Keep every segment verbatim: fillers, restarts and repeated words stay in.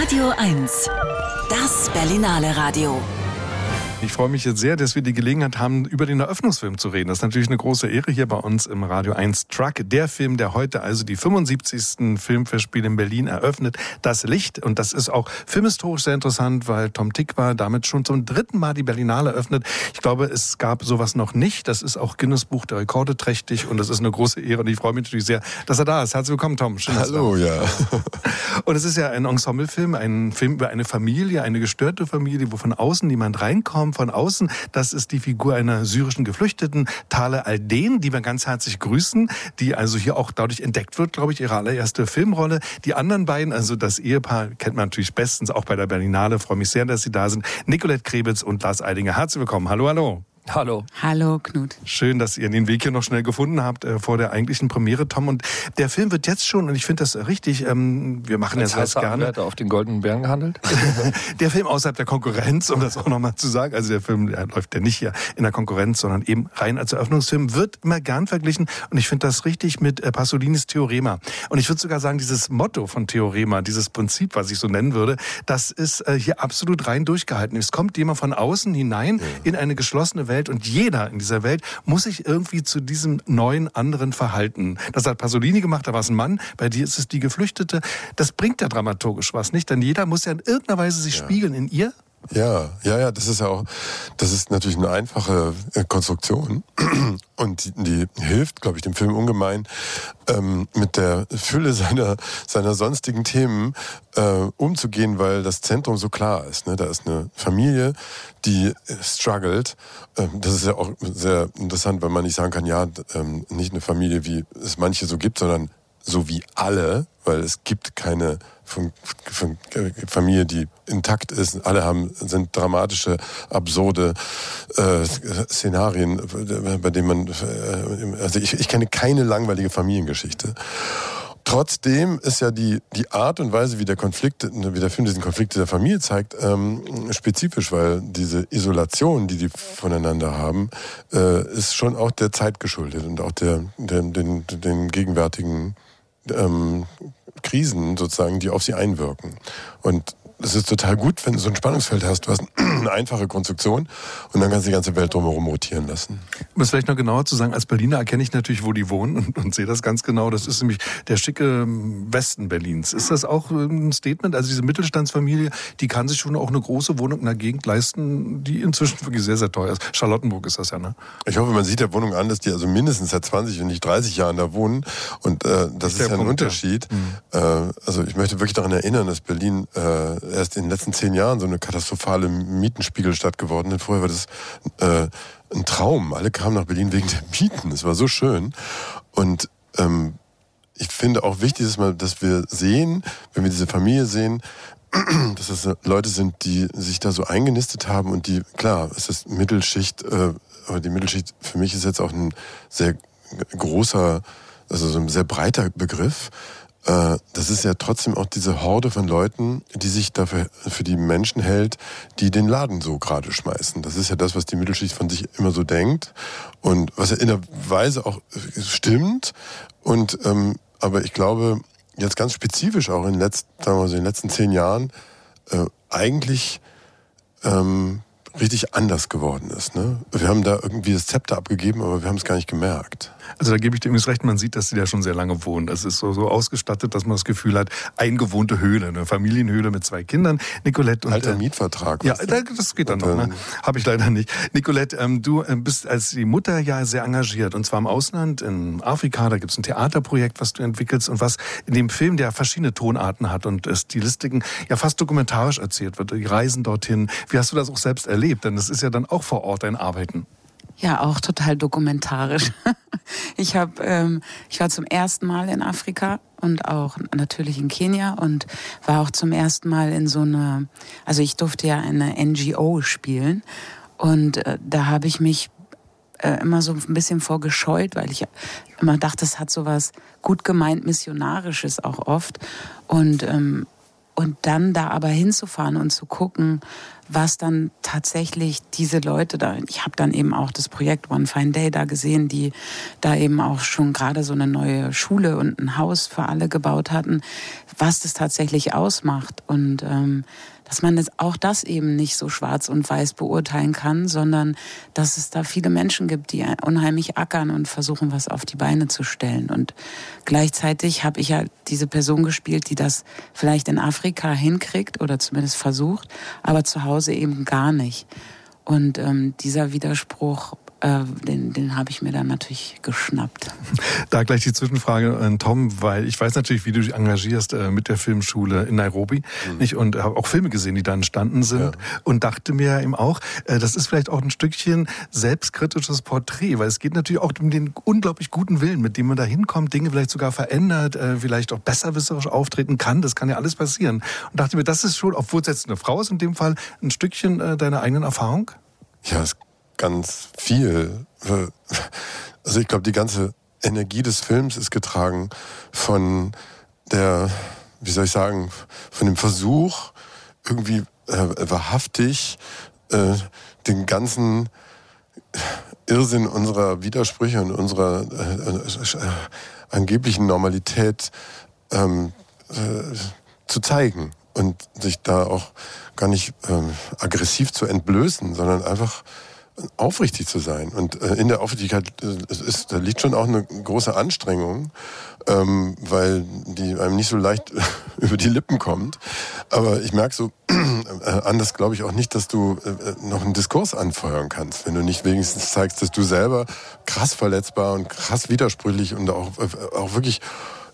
Radio eins, das Berlinale Radio. Ich freue mich jetzt sehr, dass wir die Gelegenheit haben, über den Eröffnungsfilm zu reden. Das ist natürlich eine große Ehre hier bei uns im Radio eins Truck. Der Film, der heute also die fünfundsiebzigsten Filmfestspiele in Berlin eröffnet. Das Licht. Und das ist auch filmhistorisch sehr interessant, weil Tom Tykwer damit schon zum dritten Mal die Berlinale eröffnet. Ich glaube, es gab sowas noch nicht. Das ist auch Guinness Buch der Rekorde trächtig und das ist eine große Ehre. Und ich freue mich natürlich sehr, dass er da ist. Herzlich willkommen, Tom. Schön, dass Hallo, du da ja. bist. Und es ist ja ein Ensemblefilm, ein Film über eine Familie, eine gestörte Familie, wo von außen niemand reinkommt. Von außen, das ist die Figur einer syrischen Geflüchteten, Tale Alden, die wir ganz herzlich grüßen, die also hier auch dadurch entdeckt wird, glaube ich, ihre allererste Filmrolle. Die anderen beiden, also das Ehepaar, kennt man natürlich bestens, auch bei der Berlinale. Freue mich sehr, dass Sie da sind. Nicolette Krebitz und Lars Eidinger. Herzlich willkommen. Hallo, hallo. Hallo. Hallo, Knut. Schön, dass ihr den Weg hier noch schnell gefunden habt äh, vor der eigentlichen Premiere, Tom. Und der Film wird jetzt schon, und ich finde das richtig, ähm, wir machen Als das heißer gerne. Anwärter auf den Goldenen Bären gehandelt? Der Film außerhalb der Konkurrenz, um das auch nochmal zu sagen. Also der Film der läuft ja nicht hier in der Konkurrenz, sondern eben rein als Eröffnungsfilm, wird immer gern verglichen. Und ich finde das richtig mit äh, Pasolinis Theorema. Und ich würde sogar sagen, dieses Motto von Theorema, dieses Prinzip, was ich so nennen würde, das ist äh, hier absolut rein durchgehalten. Es kommt jemand von außen hinein ja. in eine geschlossene Welt und jeder in dieser Welt muss sich irgendwie zu diesem neuen, anderen verhalten. Das hat Pasolini gemacht, da war es ein Mann, bei dir ist es die Geflüchtete. Das bringt ja dramaturgisch was, nicht? Denn jeder muss ja in irgendeiner Weise sich ja. spiegeln in ihr. Ja, ja, ja, das ist ja auch, das ist natürlich eine einfache äh, Konstruktion und die, die hilft, glaube ich, dem Film ungemein, ähm, mit der Fülle seiner, seiner sonstigen Themen äh, umzugehen, weil das Zentrum so klar ist. Ne? Da ist eine Familie, die struggelt. Ähm, das ist ja auch sehr interessant, weil man nicht sagen kann, ja, ähm, nicht eine Familie, wie es manche so gibt, sondern so wie alle, weil es gibt keine Familie, die intakt ist. Alle haben, sind dramatische, absurde äh, Szenarien, bei denen man, äh, also ich, ich kenne keine langweilige Familiengeschichte. Trotzdem ist ja die, die Art und Weise, wie der Konflikt, wie der Film diesen Konflikt der Familie zeigt, ähm, spezifisch, weil diese Isolation, die die voneinander haben, äh, ist schon auch der Zeit geschuldet und auch der, der, den, den gegenwärtigen ähm, Krisen sozusagen, die auf sie einwirken. Und es ist total gut, wenn du so ein Spannungsfeld hast. Du hast eine einfache Konstruktion und dann kannst du die ganze Welt drumherum rotieren lassen. Um es vielleicht noch genauer zu sagen, als Berliner erkenne ich natürlich, wo die wohnen und, und sehe das ganz genau. Das ist nämlich der schicke Westen Berlins. Ist das auch ein Statement? Also diese Mittelstandsfamilie, die kann sich schon auch eine große Wohnung in der Gegend leisten, die inzwischen wirklich sehr, sehr teuer ist. Charlottenburg ist das ja, ne? Ich hoffe, man sieht der Wohnung an, dass die also mindestens seit zwanzig, wenn nicht dreißig Jahren da wohnen. Und äh, das ist, ist ja ein Punkt, Unterschied. Ja. Mhm. Äh, also ich möchte wirklich daran erinnern, dass Berlin äh, erst in den letzten zehn Jahren so eine katastrophale Mietenspiegelstadt geworden ist. Vorher war das äh, ein Traum. Alle kamen nach Berlin wegen der Mieten. Es war so schön. Und ähm, ich finde auch wichtig, dass, man, dass wir sehen, wenn wir diese Familie sehen, dass das Leute sind, die sich da so eingenistet haben und die, klar, es ist Mittelschicht, äh, aber die Mittelschicht für mich ist jetzt auch ein sehr großer, also so ein sehr breiter Begriff. Das ist ja trotzdem auch diese Horde von Leuten, die sich dafür für die Menschen hält, die den Laden so gerade schmeißen. Das ist ja das, was die Mittelschicht von sich immer so denkt und was ja in der Weise auch stimmt. Und ähm, aber ich glaube, jetzt ganz spezifisch auch in den letzten, sagen wir mal so, in den letzten zehn Jahren äh, eigentlich ähm, richtig anders geworden ist. Ne? Wir haben da irgendwie das Zepter abgegeben, aber wir haben es gar nicht gemerkt. Also da gebe ich dir übrigens recht, man sieht, dass sie da schon sehr lange wohnen. Das ist so, so ausgestattet, dass man das Gefühl hat, eingewohnte Höhle, eine Familienhöhle mit zwei Kindern. Nicolette und alter äh, Mietvertrag. Ja, das geht dann noch. Ne? Habe ich leider nicht. Nicolette, ähm, du bist als die Mutter ja sehr engagiert und zwar im Ausland, in Afrika. Da gibt es ein Theaterprojekt, was du entwickelst und was in dem Film, der verschiedene Tonarten hat und äh, Stilistiken, ja fast dokumentarisch erzählt wird. Die Reisen dorthin. Wie hast du das auch selbst erlebt? Denn das ist ja dann auch vor Ort dein Arbeiten. Ja, auch total dokumentarisch. Ich hab, ähm, ich war zum ersten Mal in Afrika und auch natürlich in Kenia und war auch zum ersten Mal in so einer, also ich durfte ja eine N G O spielen und äh, da habe ich mich äh, immer so ein bisschen vorgescheut, weil ich immer dachte, es hat so was gut gemeint Missionarisches auch oft und ähm, Und dann da aber hinzufahren und zu gucken, was dann tatsächlich diese Leute da, ich habe dann eben auch das Projekt One Fine Day da gesehen, die da eben auch schon gerade so eine neue Schule und ein Haus für alle gebaut hatten, was das tatsächlich ausmacht. Und ähm, dass man das, auch das eben nicht so schwarz und weiß beurteilen kann, sondern dass es da viele Menschen gibt, die unheimlich ackern und versuchen, was auf die Beine zu stellen. Und gleichzeitig habe ich ja diese Person gespielt, die das vielleicht in Afrika hinkriegt oder zumindest versucht, aber zu Hause eben gar nicht. Und ähm, dieser Widerspruch, äh, den, den habe ich mir dann natürlich geschnappt. Da gleich die Zwischenfrage an Tom, weil ich weiß natürlich, wie du dich engagierst äh, mit der Filmschule in Nairobi, mhm. nicht? Und habe auch Filme gesehen, die da entstanden sind, ja. Und dachte mir eben auch, äh, das ist vielleicht auch ein Stückchen selbstkritisches Porträt, weil es geht natürlich auch um den unglaublich guten Willen, mit dem man da hinkommt, Dinge vielleicht sogar verändert, äh, vielleicht auch besserwisserisch auftreten kann, das kann ja alles passieren. Und dachte mir, das ist schon, obwohl es jetzt eine Frau ist in dem Fall, ein Stückchen äh, deiner eigenen Erfahrung? Ja, es ist ganz viel. Also ich glaube, die ganze Energie des Films ist getragen von der, wie soll ich sagen, von dem Versuch, irgendwie äh, wahrhaftig äh, den ganzen Irrsinn unserer Widersprüche und unserer äh, äh, angeblichen Normalität ähm, äh, zu zeigen und sich da auch gar nicht ähm, aggressiv zu entblößen, sondern einfach aufrichtig zu sein. Und äh, in der Aufrichtigkeit äh, ist, da liegt schon auch eine große Anstrengung, ähm, weil die einem nicht so leicht über die Lippen kommt. Aber ich merke so, äh, anders glaube ich auch nicht, dass du äh, noch einen Diskurs anfeuern kannst, wenn du nicht wenigstens zeigst, dass du selber krass verletzbar und krass widersprüchlich und auch, äh, auch wirklich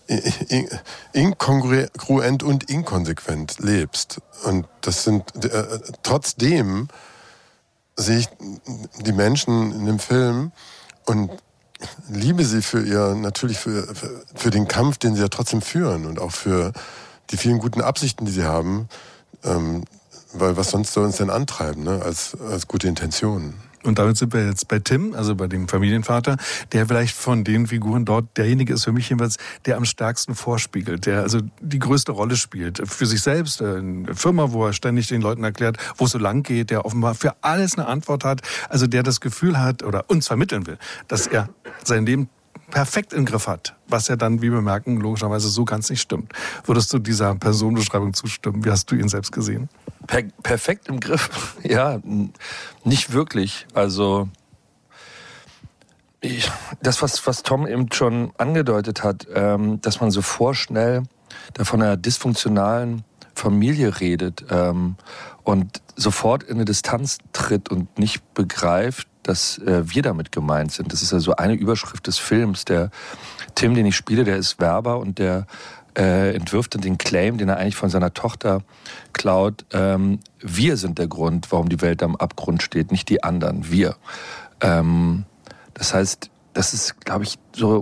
inkongruent und inkonsequent lebst. Und das sind, äh, trotzdem sehe ich die Menschen in dem Film und liebe sie für ihr, natürlich für, für, für den Kampf, den sie ja trotzdem führen und auch für die vielen guten Absichten, die sie haben, ähm, weil was sonst soll uns denn antreiben, ne, als, als gute Intentionen. Und damit sind wir jetzt bei Tim, also bei dem Familienvater, der vielleicht von den Figuren dort derjenige ist für mich jedenfalls, der am stärksten vorspiegelt, der also die größte Rolle spielt. Für sich selbst, eine Firma, wo er ständig den Leuten erklärt, wo es so lang geht, der offenbar für alles eine Antwort hat, also der das Gefühl hat oder uns vermitteln will, dass er sein Leben perfekt im Griff hat, was ja dann, wie wir merken, logischerweise so ganz nicht stimmt. Würdest du dieser Personenbeschreibung zustimmen? Wie hast du ihn selbst gesehen? Per- perfekt im Griff? Ja, nicht wirklich. Also ich, das, was, was Tom eben schon angedeutet hat, ähm, dass man so vorschnell da von einer dysfunktionalen Familie redet ähm, und sofort in eine Distanz tritt und nicht begreift, dass äh, wir damit gemeint sind. Das ist ja so eine Überschrift des Films. Der Tim, den ich spiele, der ist Werber und der äh, entwirft dann den Claim, den er eigentlich von seiner Tochter klaut. Ähm, wir sind der Grund, warum die Welt am Abgrund steht, nicht die anderen, wir. Ähm, das heißt, das ist, glaube ich, so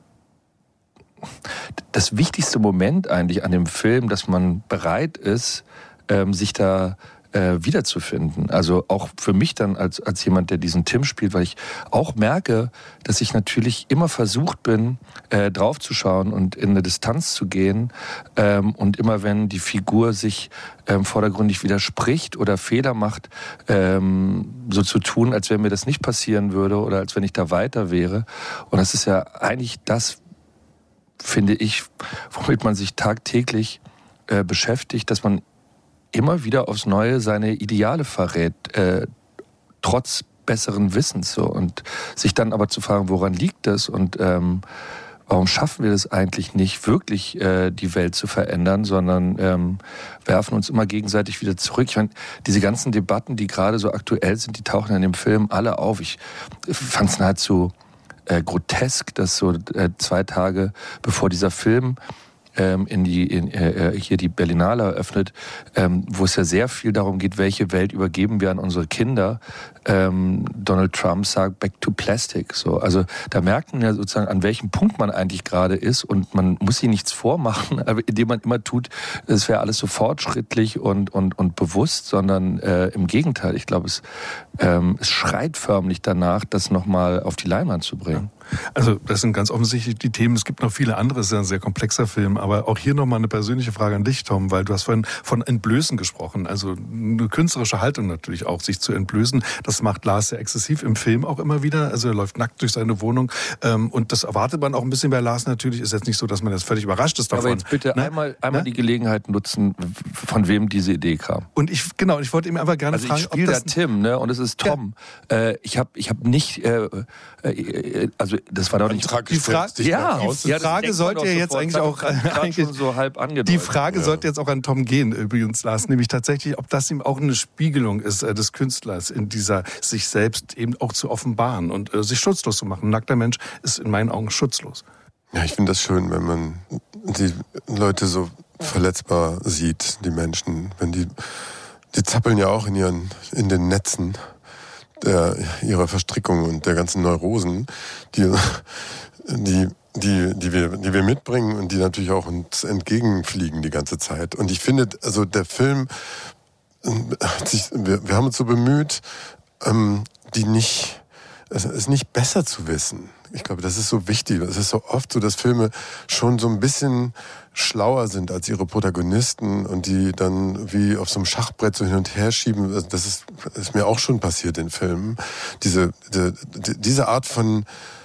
das wichtigste Moment eigentlich an dem Film, dass man bereit ist, ähm, sich da Äh, wiederzufinden. Also auch für mich dann als, als jemand, der diesen Tim spielt, weil ich auch merke, dass ich natürlich immer versucht bin, äh, draufzuschauen und in eine Distanz zu gehen. Ähm, und immer wenn die Figur sich ähm, vordergründig widerspricht oder Fehler macht, ähm, so zu tun, als wenn mir das nicht passieren würde oder als wenn ich da weiter wäre. Und das ist ja eigentlich das, finde ich, womit man sich tagtäglich äh, beschäftigt, dass man immer wieder aufs Neue seine Ideale verrät, äh, trotz besseren Wissens. So. Und sich dann aber zu fragen, woran liegt das und ähm, warum schaffen wir das eigentlich nicht, wirklich äh, die Welt zu verändern, sondern ähm, werfen uns immer gegenseitig wieder zurück. Ich meine, diese ganzen Debatten, die gerade so aktuell sind, die tauchen in dem Film alle auf. Ich fand es nahezu äh, grotesk, dass so äh, zwei Tage bevor dieser Film in die in, äh, hier die Berlinale eröffnet, ähm, wo es ja sehr viel darum geht, welche Welt übergeben wir an unsere Kinder. Ähm, Donald Trump sagt Back to Plastic. So, also da merkt man ja sozusagen, an welchem Punkt man eigentlich gerade ist und man muss sich nichts vormachen, indem man immer tut, es wäre alles so fortschrittlich und und und bewusst, sondern äh, im Gegenteil. Ich glaube, es, ähm, es schreit förmlich danach, das nochmal auf die Leinwand zu bringen. Ja. Also das sind ganz offensichtlich die Themen. Es gibt noch viele andere, es ist ja ein sehr komplexer Film. Aber auch hier nochmal eine persönliche Frage an dich, Tom, weil du hast vorhin von Entblößen gesprochen. Also eine künstlerische Haltung natürlich auch, sich zu entblößen. Das macht Lars sehr exzessiv im Film auch immer wieder. Also er läuft nackt durch seine Wohnung. Und das erwartet man auch ein bisschen bei Lars natürlich. Ist jetzt nicht so, dass man jetzt völlig überrascht ist davon. Aber jetzt bitte ne? einmal, einmal ne? die Gelegenheit nutzen, von wem diese Idee kam. Und ich, genau, ich wollte ihm einfach gerne also fragen, ich spiele ob da das... Tim, ne? Und es ist Tom. Ja. Äh, ich habe ich hab nicht... Äh, äh, also das war doch nicht... Die, Fra ja, die ja, Frage sollte ja jetzt eigentlich auch... Eigentlich, schon so halb angedeutet. Die Frage ja. sollte jetzt auch an Tom gehen, übrigens, Lars. Nämlich tatsächlich, ob das ihm auch eine Spiegelung ist äh, des Künstlers, in dieser sich selbst eben auch zu offenbaren und äh, sich schutzlos zu machen. Ein nackter Mensch ist in meinen Augen schutzlos. Ja, ich finde das schön, wenn man die Leute so verletzbar sieht, die Menschen. Wenn die, die zappeln ja auch in ihren, in den Netzen der, ihrer Verstrickung und der ganzen Neurosen, die, die, die, die wir, die wir mitbringen und die natürlich auch uns entgegenfliegen die ganze Zeit. Und ich finde, also der Film, sich, wir, wir haben uns so bemüht, ähm, die nicht, es ist nicht besser zu wissen. Ich glaube, das ist so wichtig. Es ist so oft so, dass Filme schon so ein bisschen schlauer sind als ihre Protagonisten und die dann wie auf so einem Schachbrett so hin und her schieben. Das ist, ist mir auch schon passiert in Filmen. Diese, die, diese Art von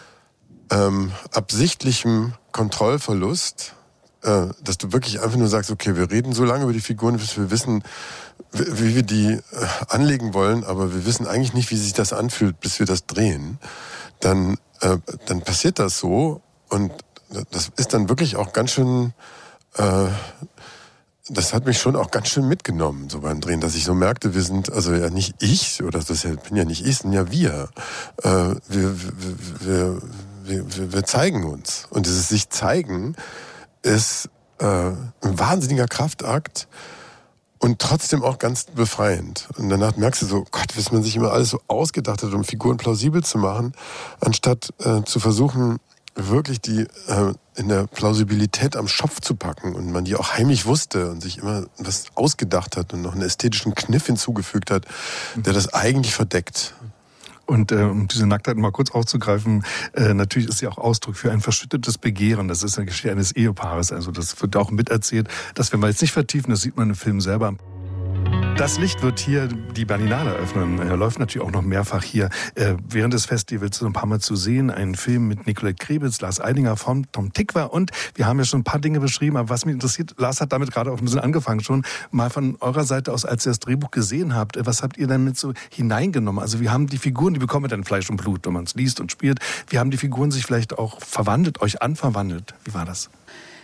ähm, absichtlichem Kontrollverlust, äh, dass du wirklich einfach nur sagst, okay, wir reden so lange über die Figuren, bis wir wissen, wie, wie wir die äh, anlegen wollen, aber wir wissen eigentlich nicht, wie sich das anfühlt, bis wir das drehen. Dann dann passiert das so und das ist dann wirklich auch ganz schön, äh, das hat mich schon auch ganz schön mitgenommen, so beim Drehen, dass ich so merkte, wir sind, also ja nicht ich, oder das bin ja nicht ich, sind ja wir. Äh, wir, wir, wir, wir, wir zeigen uns. Und dieses sich zeigen ist äh, ein wahnsinniger Kraftakt, und trotzdem auch ganz befreiend. Und danach merkst du so, Gott, was man sich immer alles so ausgedacht hat, um Figuren plausibel zu machen, anstatt äh, zu versuchen, wirklich die äh, in der Plausibilität am Schopf zu packen und man die auch heimlich wusste und sich immer was ausgedacht hat und noch einen ästhetischen Kniff hinzugefügt hat, der das eigentlich verdeckt. Und äh, um diese Nacktheit mal kurz aufzugreifen, äh, natürlich ist sie auch Ausdruck für ein verschüttetes Begehren. Das ist eine Geschichte eines Ehepaares. Also das wird auch miterzählt. Das werden wir jetzt nicht vertiefen, das sieht man im Film selber. Das Licht wird hier die Berlinale eröffnen. Er läuft natürlich auch noch mehrfach hier äh, während des Festivals ein paar Mal zu sehen. Ein Film mit Nicolette Krebitz, Lars Eidinger, von Tom Tykwer. Und wir haben ja schon ein paar Dinge beschrieben. Aber was mich interessiert, Lars hat damit gerade auch ein bisschen angefangen schon, mal von eurer Seite aus, als ihr das Drehbuch gesehen habt, was habt ihr damit so hineingenommen? Also wie haben die Figuren, die bekommen dann Fleisch und Blut, wenn man es liest und spielt, wie haben die Figuren sich vielleicht auch verwandelt, euch anverwandelt? Wie war das?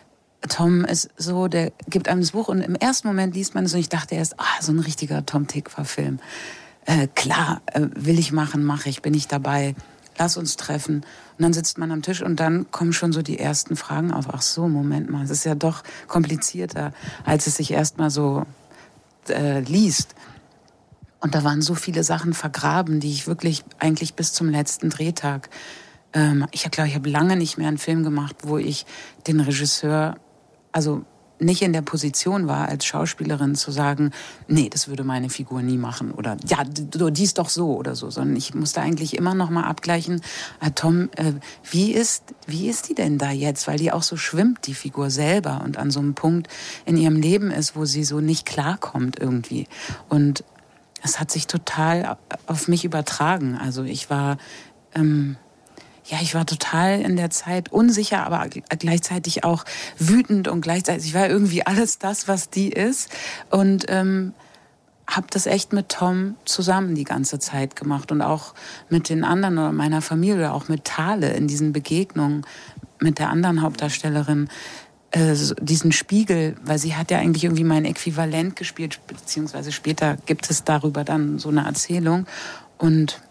Tom ist so, der gibt einem das Buch und im ersten Moment liest man es und ich dachte erst, ah, so ein richtiger Tom Tykwer-Film. Äh, klar, äh, will ich machen, mache ich, bin ich dabei, lass uns treffen. Und dann sitzt man am Tisch und dann kommen schon so die ersten Fragen auf. Ach so, Moment mal, es ist ja doch komplizierter, als es sich erst mal so äh, liest. Und da waren so viele Sachen vergraben, die ich wirklich eigentlich bis zum letzten Drehtag... Ähm, ich glaube, ich habe lange nicht mehr einen Film gemacht, wo ich den Regisseur... also nicht in der Position war, als Schauspielerin zu sagen, nee, das würde meine Figur nie machen oder ja, die ist doch so oder so, sondern ich musste eigentlich immer noch mal abgleichen, ah, Tom, äh, wie ist, wie ist die denn da jetzt? Weil die auch so schwimmt, die Figur selber und an so einem Punkt in ihrem Leben ist, wo sie so nicht klarkommt irgendwie. Und es hat sich total auf mich übertragen. Also ich war... Ähm, Ja, ich war total in der Zeit unsicher, aber gleichzeitig auch wütend und gleichzeitig, ich war irgendwie alles das, was die ist und ähm, habe das echt mit Tom zusammen die ganze Zeit gemacht und auch mit den anderen oder meiner Familie oder auch mit Thale in diesen Begegnungen mit der anderen Hauptdarstellerin, äh, diesen Spiegel, weil sie hat ja eigentlich irgendwie mein Äquivalent gespielt, beziehungsweise später gibt es darüber dann so eine Erzählung und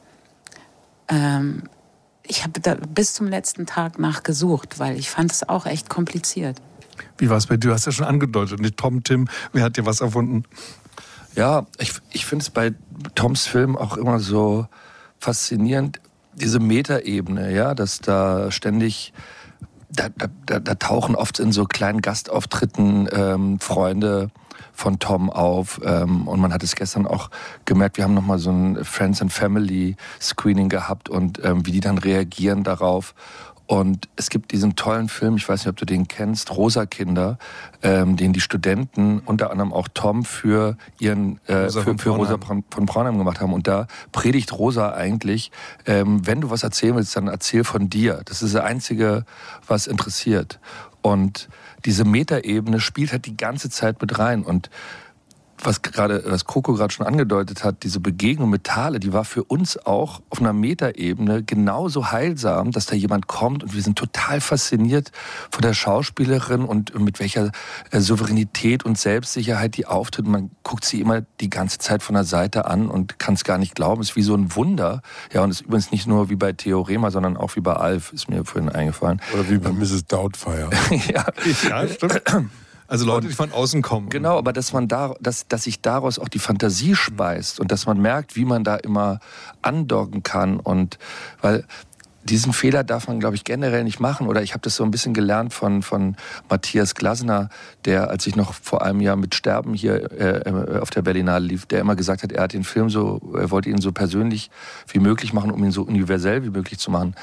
ähm, ich habe da bis zum letzten Tag nachgesucht, weil ich fand es auch echt kompliziert. Wie war es bei dir? Du hast ja schon angedeutet, mit Tom, Tim, wer hat dir was erfunden? Ja, ich, ich finde es bei Toms Film auch immer so faszinierend, diese Metaebene, ja, dass da ständig, da, da, da tauchen oft in so kleinen Gastauftritten ähm, Freunde von Tom auf. Ähm, und man hat es gestern auch gemerkt, wir haben nochmal so ein Friends and Family Screening gehabt und ähm, wie die dann reagieren darauf. Und es gibt diesen tollen Film, ich weiß nicht, ob du den kennst, Rosa Kinder, ähm, den die Studenten, unter anderem auch Tom, für ihren äh, Rosa für, für Rosa von Braunheim gemacht haben. Und da predigt Rosa eigentlich, ähm, wenn du was erzählen willst, dann erzähl von dir. Das ist das Einzige, was interessiert. Und diese Metaebene spielt halt die ganze Zeit mit rein. Und was gerade, was Coco gerade schon angedeutet hat, diese Begegnung mit Thale, die war für uns auch auf einer Metaebene genauso heilsam, dass da jemand kommt und wir sind total fasziniert von der Schauspielerin und mit welcher Souveränität und Selbstsicherheit die auftritt. Man guckt sie immer die ganze Zeit von der Seite an und kann es gar nicht glauben. Es ist wie so ein Wunder. Ja, und es ist übrigens nicht nur wie bei Theorema, sondern auch wie bei Alf, ist mir vorhin eingefallen. Oder wie bei Misses Doubtfire. ja. ja, stimmt. Also Leute, die von außen kommen. Genau, aber dass man da, dass, dass sich daraus auch die Fantasie speist und dass man merkt, wie man da immer andocken kann. Und weil diesen Fehler darf man, glaube ich, generell nicht machen. Oder ich habe das so ein bisschen gelernt von, von Matthias Glasner, der, als ich noch vor einem Jahr mit Sterben hier äh, auf der Berlinale lief, der immer gesagt hat, er hat den Film so, er wollte ihn so persönlich wie möglich machen, um ihn so universell wie möglich zu machen.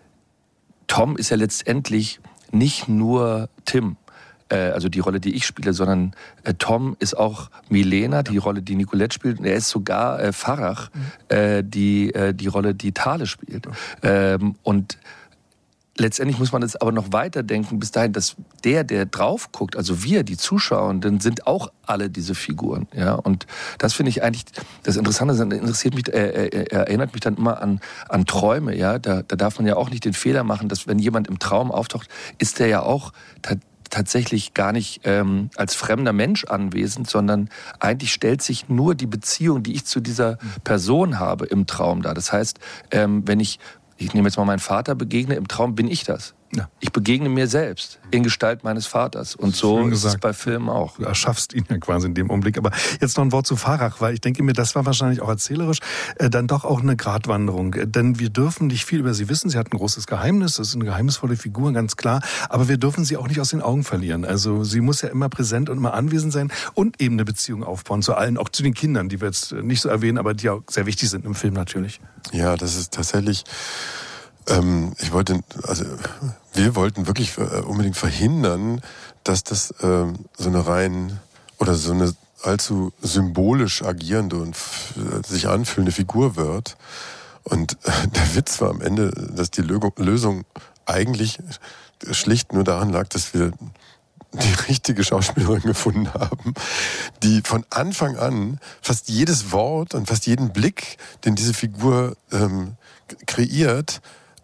Tom ist ja letztendlich nicht nur Tim, also die Rolle, die ich spiele, sondern äh, Tom ist auch Milena, die Rolle, die Nicolette spielt. Und er ist sogar äh, Farach, mhm. äh, die, äh, die Rolle, die Thale spielt. Mhm. Ähm, und letztendlich muss man es aber noch weiterdenken, bis dahin, dass der, der drauf guckt, also wir, die Zuschauenden, sind auch alle diese Figuren. Ja? Und das finde ich eigentlich das Interessante, das interessiert mich, äh, äh, erinnert mich dann immer an, an Träume. Ja? Da, da darf man ja auch nicht den Fehler machen, dass wenn jemand im Traum auftaucht, ist der ja auch tatsächlich gar nicht ähm, als fremder Mensch anwesend, sondern eigentlich stellt sich nur die Beziehung, die ich zu dieser Person habe, im Traum dar. Das heißt, ähm, wenn ich, ich nehme jetzt mal meinen Vater, begegne, im Traum bin ich das. Ja. Ich begegne mir selbst in Gestalt meines Vaters. Und so ist es bei Filmen auch. Du erschaffst ihn ja quasi in dem Augenblick. Aber jetzt noch ein Wort zu Farach, weil ich denke mir, das war wahrscheinlich auch erzählerisch äh, dann doch auch eine Gratwanderung. Denn wir dürfen nicht viel über sie wissen. Sie hat ein großes Geheimnis, das ist eine geheimnisvolle Figur, ganz klar. Aber wir dürfen sie auch nicht aus den Augen verlieren. Also sie muss ja immer präsent und immer anwesend sein und eben eine Beziehung aufbauen zu allen, auch zu den Kindern, die wir jetzt nicht so erwähnen, aber die auch sehr wichtig sind im Film natürlich. Ja, das ist tatsächlich... Ähm, ich wollte, also wir wollten wirklich unbedingt verhindern, dass das ähm, so eine rein oder so eine allzu symbolisch agierende und f- sich anfühlende Figur wird. Und äh, der Witz war am Ende, dass die Lö- Lösung eigentlich schlicht nur daran lag, dass wir die richtige Schauspielerin gefunden haben, die von Anfang an fast jedes Wort und fast jeden Blick, den diese Figur ähm, kreiert,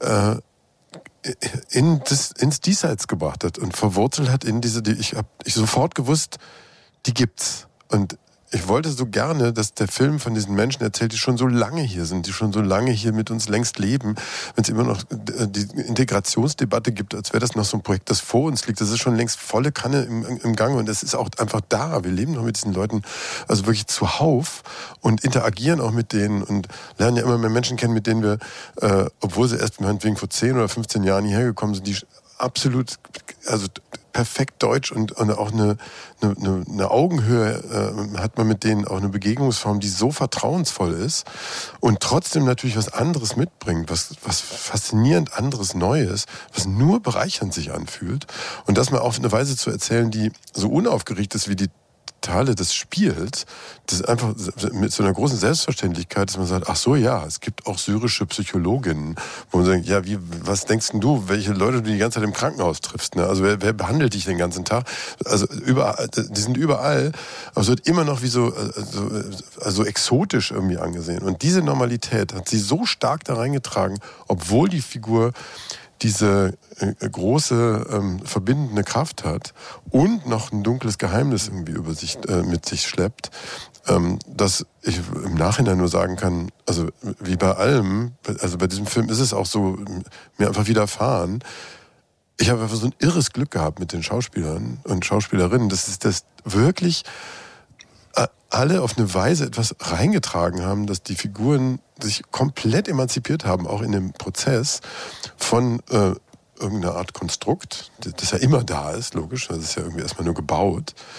in das, ins Diesseits gebracht hat und verwurzelt hat in diese, die, ich habe ich sofort gewusst, die gibt's. Und ich wollte so gerne, dass der Film von diesen Menschen erzählt, die schon so lange hier sind, die schon so lange hier mit uns längst leben. Wenn es immer noch die Integrationsdebatte gibt, als wäre das noch so ein Projekt, das vor uns liegt, das ist schon längst volle Kanne im, im Gange und das ist auch einfach da. Wir leben noch mit diesen Leuten also wirklich zuhauf und interagieren auch mit denen und lernen ja immer mehr Menschen kennen, mit denen wir, äh, obwohl sie erst meinetwegen vor zehn oder fünfzehn Jahren hierher gekommen sind, die absolut, also perfekt deutsch und, und auch eine, eine, eine Augenhöhe äh, hat man mit denen, auch eine Begegnungsform, die so vertrauensvoll ist und trotzdem natürlich was anderes mitbringt, was, was faszinierend anderes Neues, was nur bereichernd sich anfühlt und das mal auf eine Weise zu erzählen, die so unaufgeregt ist wie die Thale das spielt, das ist einfach mit so einer großen Selbstverständlichkeit, dass man sagt, ach so, ja, es gibt auch syrische Psychologinnen, wo man sagt, ja, wie, was denkst denn du, welche Leute du die ganze Zeit im Krankenhaus triffst, ne? Also wer, wer behandelt dich den ganzen Tag? Also überall, die sind überall, aber es wird immer noch wie so, also, also exotisch irgendwie angesehen. Und diese Normalität hat sie so stark da reingetragen, obwohl die Figur diese äh, große ähm, verbindende Kraft hat und noch ein dunkles Geheimnis irgendwie über sich äh, mit sich schleppt, ähm, dass ich im Nachhinein nur sagen kann, also wie bei allem, also bei diesem Film ist es auch so mir einfach widerfahren. Ich habe einfach so ein irres Glück gehabt mit den Schauspielern und Schauspielerinnen, dass es das wirklich alle auf eine Weise etwas reingetragen haben, dass die Figuren sich komplett emanzipiert haben, auch in dem Prozess von äh, irgendeiner Art Konstrukt, das ja immer da ist, logisch, das ist ja irgendwie erstmal nur gebaut.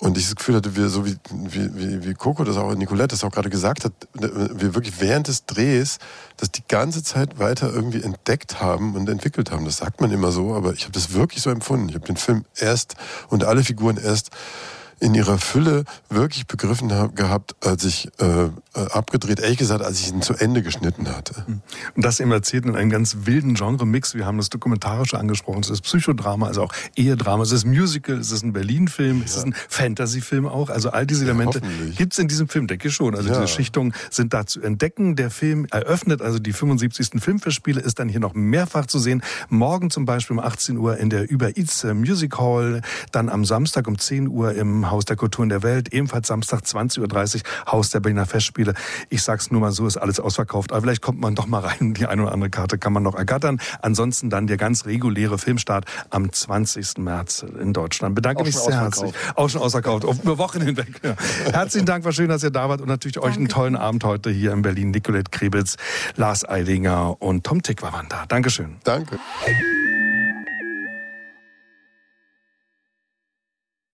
Und ich das Gefühl hatte, wir, so wie, wie, wie Coco das auch, Nicolette das auch gerade gesagt hat, wir wirklich während des Drehs das die ganze Zeit weiter irgendwie entdeckt haben und entwickelt haben. Das sagt man immer so, aber ich habe das wirklich so empfunden. Ich habe den Film erst und alle Figuren erst in ihrer Fülle wirklich begriffen habe, gehabt, als ich äh, abgedreht, ehrlich gesagt, als ich ihn zu Ende geschnitten hatte. Und das eben erzählt in einem ganz wilden Genre-Mix. Wir haben das Dokumentarische angesprochen. Es ist Psychodrama, also auch Ehedrama. Es ist Musical, es ist ein Berlin-Film, ja. Es ist ein Fantasy-Film auch. Also all diese Elemente ja, gibt es in diesem Film, denke ich schon. Also ja. diese Schichtungen sind da zu entdecken. Der Film eröffnet also die fünfundsiebzigsten Filmfestspiele, ist dann hier noch mehrfach zu sehen. Morgen zum Beispiel um achtzehn Uhr in der Uber Eats Music Hall, dann am Samstag um zehn Uhr im Haus der Kulturen der Welt, ebenfalls Samstag zwanzig Uhr dreißig, Haus der Berliner Festspiele. Ich sag's nur mal so, ist alles ausverkauft, aber vielleicht kommt man doch mal rein, die eine oder andere Karte kann man noch ergattern. Ansonsten dann der ganz reguläre Filmstart am zwanzigsten März in Deutschland. Bedanke mich sehr herzlich. Auch schon ausverkauft, über Wochen hinweg. Ja. Herzlichen Dank, war schön, dass ihr da wart und natürlich Danke. Euch einen tollen Abend heute hier in Berlin. Nicolette Krebitz, Lars Eidinger und Tom Tykwer waren da. Dankeschön. Danke.